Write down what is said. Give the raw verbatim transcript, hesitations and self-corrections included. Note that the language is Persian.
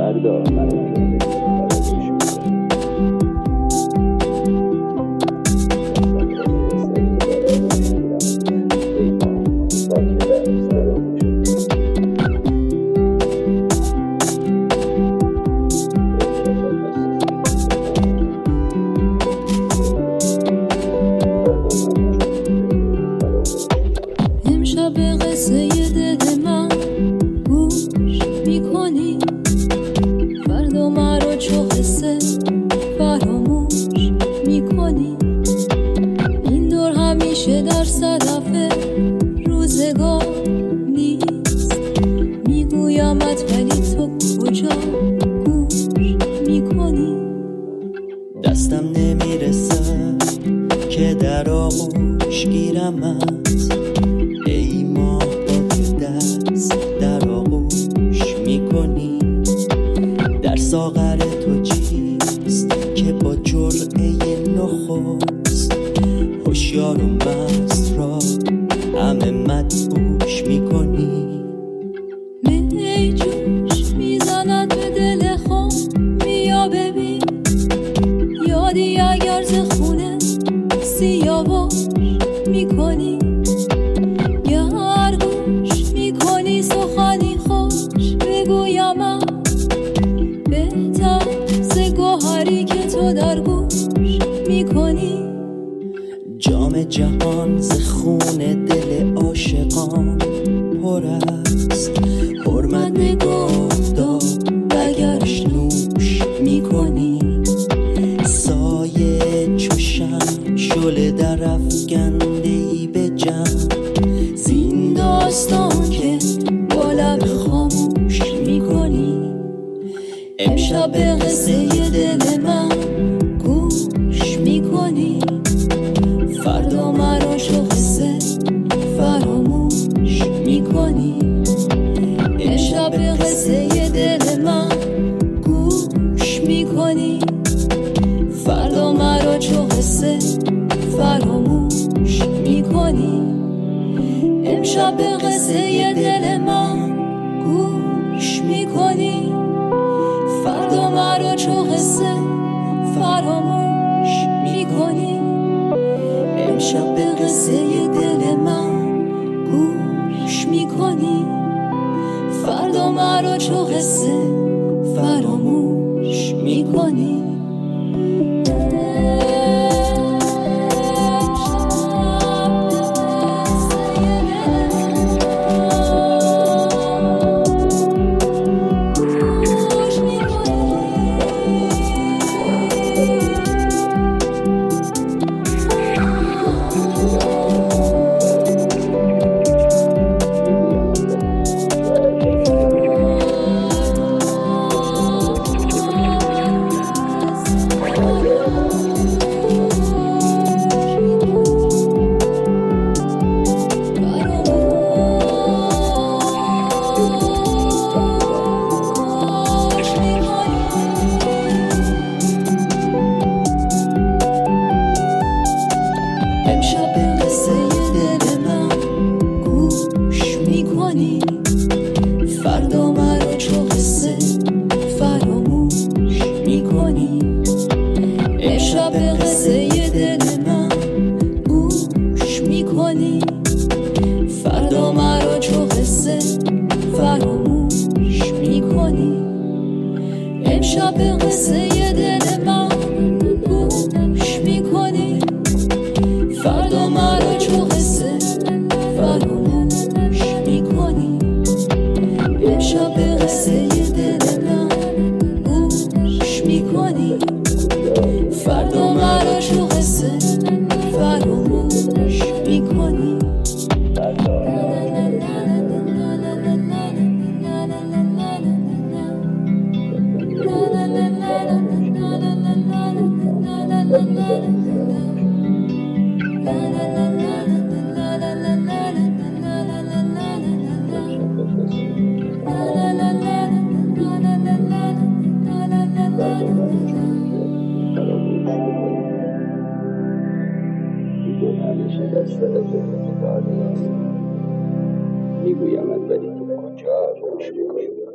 فردا من امشب قصه دل من گوش میکنی، فردا مرا چو قصه فراموش میکنی. این دور همیشه در صدف روزگار نیست، میگویمت ولی تو کجا گوش میکنی. دستم نمیرسه که در آغوش گیرمت، ای ماه با که دست در آغوش میکنی. در ساغر تو چیست که با جرعه نخست هوشیار و مست را همه مدهوش میکنی. می جوش میزند به دل خود، بیا ببین یادی اگر ز خونه سیاوش میکنی. گر گوش میکنی سخنی خوش بگویم، بهتر ز گوهری که تو در گوش میکنی. جام جهان ز خون دل عاشقان پر است، حرمت نگاه دار اگرش نوش میکنی. سایه چو شمع شعله در افکنده ای به جمع، زین داستان که با لب خاموش میکنی. امشب به قصه دل من گوش میکنی، فردا مرا چو قصه فراموش میکنی. امشب به قصه دل من گوش میکنی، فردا مرا چو قصه فراموش میکنی. امشب به قصه دل من گوش میکنی، فردا مرا چو قصه فراموش میکنی. امشب به قصه دل من گوش میکنی، فردا مرا چو قصه فراموش میکنی. فردا مرا چو قصه فراموش میکنی. امشب به قصه دل من گوش میکنی، فردا مرا چو قصه فراموش میکنی. امشب به قصه دل من گوش میکنی، فردا مرا چو قصه فراموش میکنی. امشب به قصه دل من گوش میکنی، فردا مرا چو قصه فراموش میکنی. همیشه در صدف روزگار نیست، میگویمت ولی تو کجا گوش میکنی.